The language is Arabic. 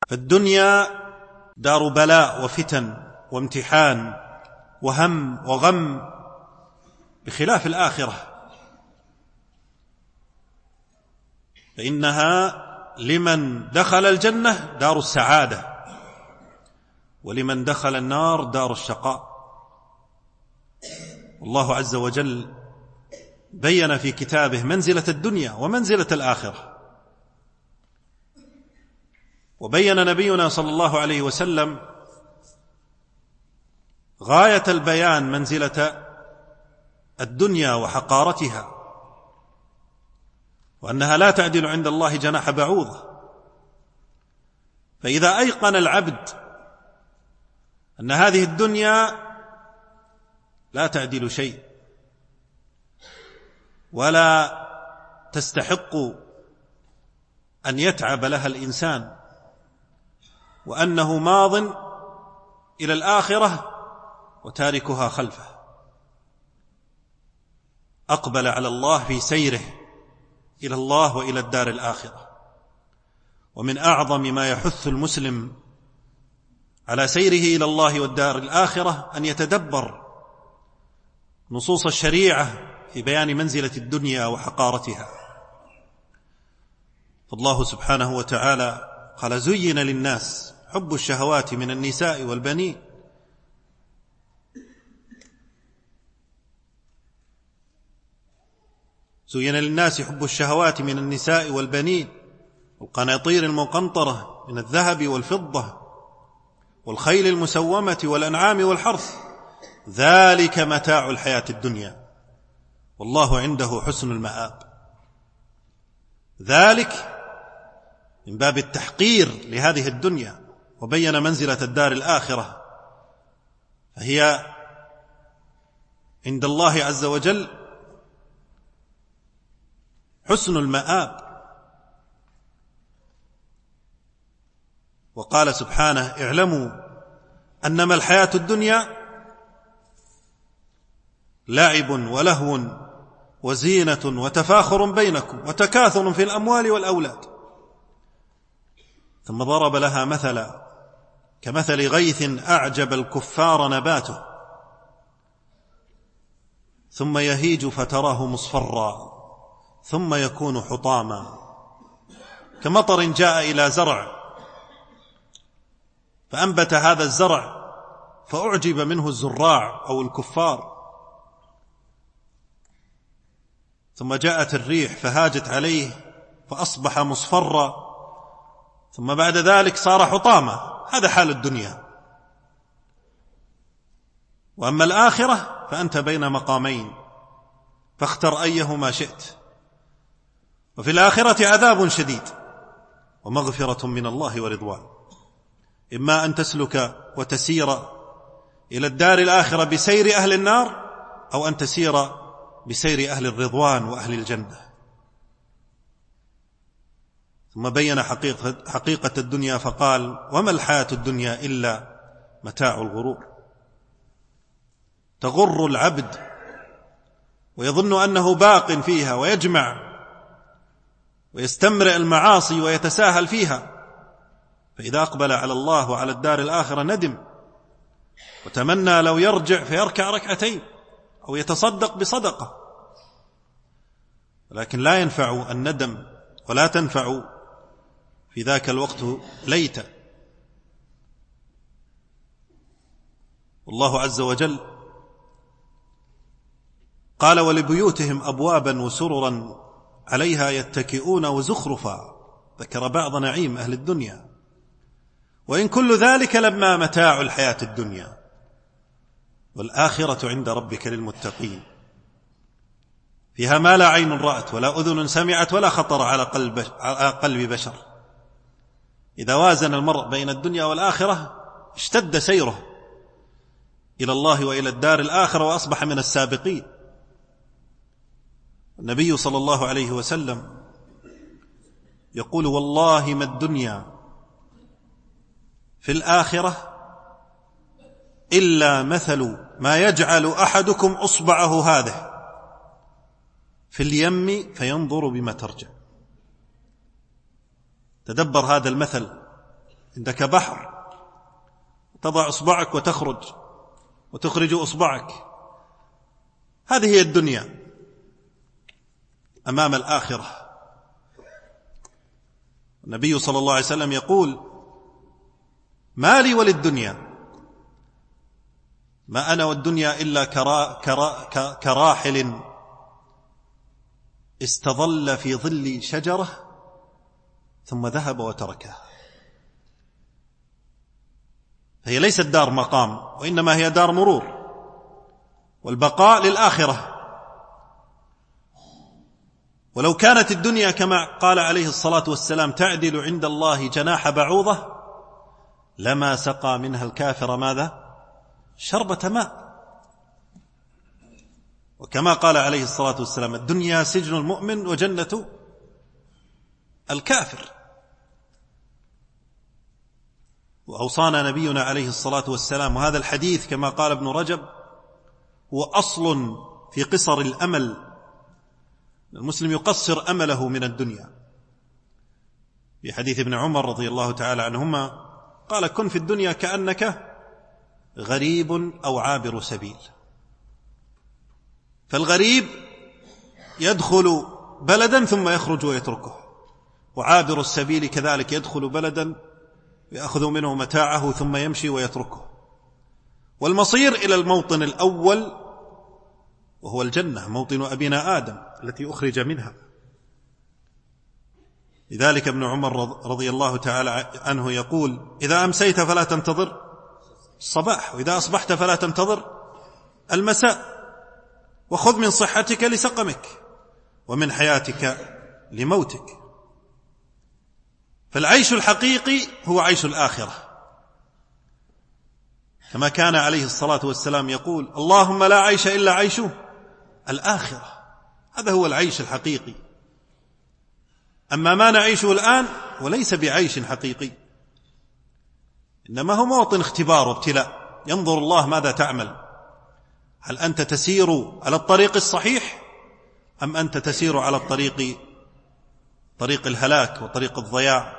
فالدنيا دار بلاء وفتن وامتحان وهم وغم، بخلاف الآخرة فإنها لمن دخل الجنة دار السعادة، ولمن دخل النار دار الشقاء. والله عز وجل بين في كتابه منزلة الدنيا ومنزلة الآخرة، وبين نبينا صلى الله عليه وسلم غاية البيان منزلة الدنيا وحقارتها، وأنها لا تعدل عند الله جناح بعوضة. فإذا أيقن العبد أن هذه الدنيا لا تعدل شيء ولا تستحق أن يتعب لها الإنسان، وأنه ماض إلى الآخرة وتاركها خلفه، أقبل على الله في سيره إلى الله وإلى الدار الآخرة. ومن أعظم ما يحث المسلم على سيره إلى الله والدار الآخرة أن يتدبر نصوص الشريعة في بيان منزلة الدنيا وحقارتها. فالله سبحانه وتعالى قال: زين للناس حب الشهوات من النساء والبنين زين للناس حب الشهوات من النساء والبنين والقناطير المقنطرة من الذهب والفضة والخيل المسومة والأنعام والحرث، ذلك متاع الحياة الدنيا والله عنده حسن المآب. ذلك من باب التحقير لهذه الدنيا، وبين منزلة الدار الآخرة، فهي عند الله عز وجل حسن المآب. وقال سبحانه: اعلموا أنما الحياة الدنيا لعب ولهو وزينة وتفاخر بينكم وتكاثر في الأموال والأولاد. ثم ضرب لها مثلا كمثل غيث أعجب الكفار نباته ثم يهيج فتراه مصفرا ثم يكون حطاما كمطر جاء إلى زرع فأنبت هذا الزرع فأعجب منه الزراع أو الكفار، ثم جاءت الريح فهاجت عليه فأصبح مصفرا ثم بعد ذلك صار حطاما. هذا حال الدنيا. وأما الآخرة فأنت بين مقامين فاختر أيهما شئت. وفي الآخرة عذاب شديد ومغفرة من الله ورضوان، إما أن تسلك وتسير إلى الدار الآخرة بسير أهل النار، أو أن تسير بسير أهل الرضوان وأهل الجنة. ثم بين حقيقة الدنيا فقال: وما الحياة الدنيا إلا متاع الغرور. تغر العبد ويظن أنه باق فيها ويجمع ويستمرئ المعاصي ويتساهل فيها، فإذا أقبل على الله وعلى الدار الآخرة ندم وتمنى لو يرجع فيركع ركعتين أو يتصدق بصدقة، ولكن لا ينفع الندم ولا تنفع في ذاك الوقت ليت. والله عز وجل قال: ولبيوتهم أبوابا وسررا عليها يتكئون وزخرفا. ذكر بعض نعيم أهل الدنيا. وإن كل ذلك لما متاع الحياة الدنيا والآخرة عند ربك للمتقين، فيها ما لا عين رأت ولا أذن سمعت ولا خطر على قلب بشر. إذا وازن المرء بين الدنيا والآخرة اشتد سيره إلى الله وإلى الدار الآخرة وأصبح من السابقين. النبي صلى الله عليه وسلم يقول: والله ما الدنيا في الآخرة إلا مثل ما يجعل أحدكم أصبعه هذه في اليم فينظر بما ترجع. تدبر هذا المثل عندك بحر تضع إصبعك وتخرج إصبعك. هذه هي الدنيا أمام الآخرة. النبي صلى الله عليه وسلم يقول: ما لي وللدنيا، ما أنا والدنيا إلا كراحل استظل في ظل شجرة ثم ذهب وتركها. هي ليست دار مقام، وإنما هي دار مرور، والبقاء للآخرة. ولو كانت الدنيا كما قال عليه الصلاة والسلام تعدل عند الله جناح بعوضة لما سقى منها الكافر ماذا؟ شربة ماء. وكما قال عليه الصلاة والسلام: الدنيا سجن المؤمن وجنة الكافر. وأوصانا نبينا عليه الصلاة والسلام، وهذا الحديث كما قال ابن رجب هو أصل في قصر الأمل. المسلم يقصر أمله من الدنيا. في حديث ابن عمر رضي الله تعالى عنهما قال: كن في الدنيا كأنك غريب أو عابر سبيل. فالغريب يدخل بلدا ثم يخرج ويتركه، وعابر السبيل كذلك يدخل بلدا يأخذ منه متاعه ثم يمشي ويتركه. والمصير إلى الموطن الأول وهو الجنة، موطن أبينا آدم التي أخرج منها. لذلك ابن عمر رضي الله تعالى عنه يقول: إذا أمسيت فلا تنتظر الصباح، وإذا أصبحت فلا تنتظر المساء، وخذ من صحتك لسقمك ومن حياتك لموتك. فالعيش الحقيقي هو عيش الآخرة، كما كان عليه الصلاة والسلام يقول: اللهم لا عيش إلا عيش الآخرة. هذا هو العيش الحقيقي. أما ما نعيشه الآن وليس بعيش حقيقي، إنما هو موطن اختبار وابتلاء، ينظر الله ماذا تعمل. هل أنت تسير على الطريق الصحيح أم أنت تسير على طريق الهلاك وطريق الضياع؟